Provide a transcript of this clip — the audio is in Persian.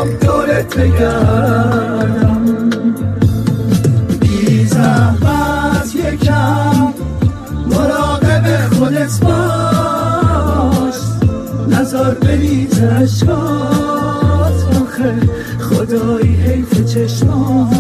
دورت بگردم. بی زحمت یکم مراقب خودت باش، نزار بریز اشکات، آخه خدایی حیف چشمات.